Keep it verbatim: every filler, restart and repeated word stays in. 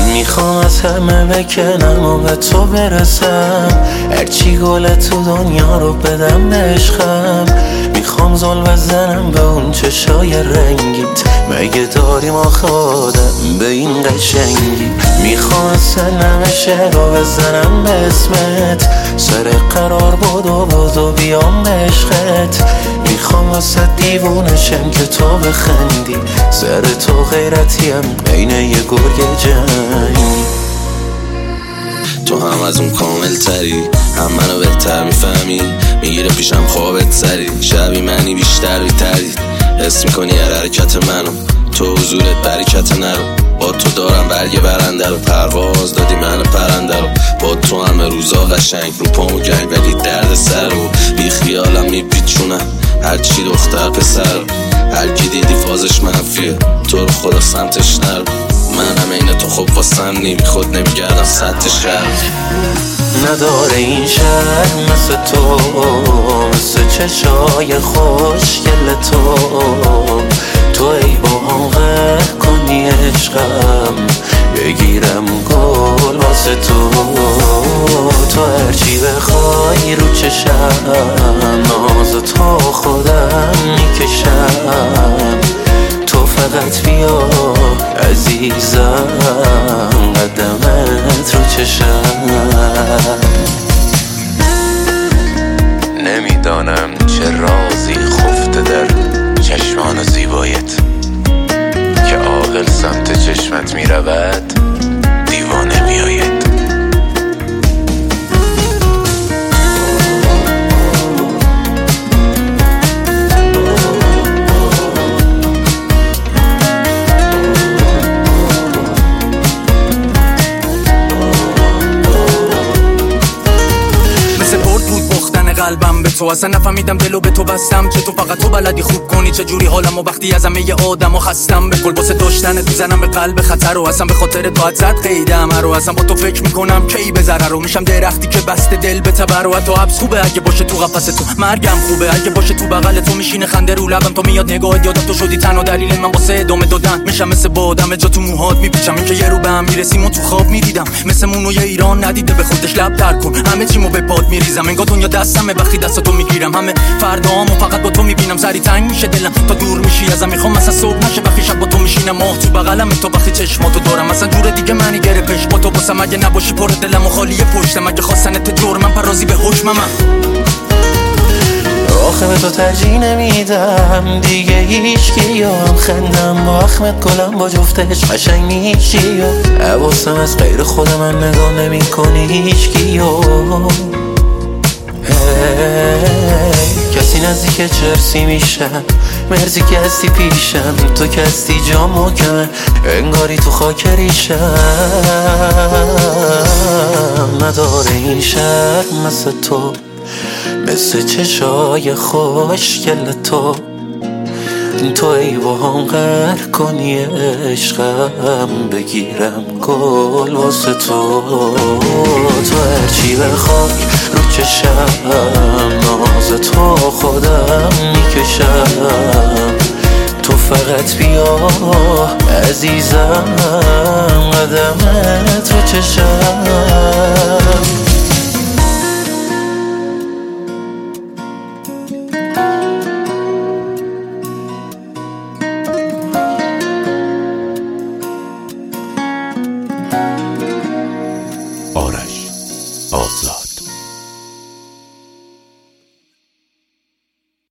میخوام از همه بکنم و به تو برسم، هرچی گل تو دنیا رو بدم به عشقم. میخوام زل بزنم به اون چشای رنگیت، مگه داریم آخه آدم به این قشنگی. میخوام اصلا نمشه رو بزنم به اسمت، سر قرار بدو بدو بیام به عشقت. میخوام واسه دیوونشم که تو بخندی، سر تو غیرتیم بین یه گرگ جنگی. تو هم از اون کامل تری، هم منو بهتر میفهمی، میگیره پیشم خوابت سری، شبی منی بیشتر بیتری، حس میکنی هر حرکت منو، تو حضورت برکت نرو. با تو دارم برگ برنده رو، پرواز دادی من پرنده رو، با تو همه روزا قشنگ رو پامو گنگ، ولی درد سر رو بی خیالم میپیچونم، هرچی دختر پسر، هر کی دیدی فازش منفیه، تو رو خدا سمتش نرو. منم اینه تو خوب واسم نمی خود نمیگردم سطح شهر. نداره این شهر مثل تو، مثل چشای خوشگل تو، تو ای با هم غر کنی عشقم، بگیرم گل واسه تو. تو هرچی بخوای رو چشم، ناز تو خودم میکشم. تو فقط بیا عزیزم، قدمت رو چشم. نمیدانم چه رازی خفته در چشمان زیبایت، که عاقل سمت چشمت میرود دیوانه میآید. قلبم به تو اصلا نفهمیدم، دلو به تو بستم، چه تو فقط تو بلدی خوب کنی چه جوری حالمو وقتی از همه آدمو خستم. به کل واسه داشتن تو زنم به قلب خطر رو، اصلا به خاطر تو زد قیدم رو، اصلا با تو فکر میکنم کی به ضرر رو، میشم درختی که بسته دل به تبر و تو حبس خوبه اگه باشه تو قفس تو، مرگم خوبه اگه باشه تو بغل تو، میشینه خنده رو لبم تو میاد نگاهت، یادم تو شدی تنها دلیل من واسه ادامه دادن، میشم مثل بادم جا تو موهات میپیچم، این که یه رو به هم میرسیم و تو خواب میدیدم، مثل مونوی ایران ندیده به خودش لب تر کن، همه چیمو به پات میریزم، انگار دنیا دستمه وقتی دست تو میگیرم، همه فردامو فقط با تو میبینم، سری تنگ میشه دلم تا دور میشی ازم، میخوام مثلا صبح نشه وقتی شب با تو میشینم، ماه تو بغلم تو وقتی چشماتو دارم، مثلا جور دیگه منی گره پیش با تو باسم، اگه نباشی پر دلم و خالیه پشتم، اگه خواستنت جور من پرازی به حکمم. آخه به تو ترجیح نمیدم دیگه هیچکی، هم خندم با اخمت گلم با جفتش قشنگ میشی، حواسم از غیر خود من نگاه نمی کنی هیچکی. کسی نزدیک چرسی میشم، مرزی که هستی پیشم، تو که هستی جا محکمه انگاری تو خاک ریشم. نداره این شهر مثل تو، مثل چشای خوشگل تو، تو ای با هم غر کنی عشقم، بگیرم گل واسه تو. تو هرچی بخوای رو چشم، ناز تو خودم میکشم. تو فقط بیا عزیزم، قدمت رو چشم.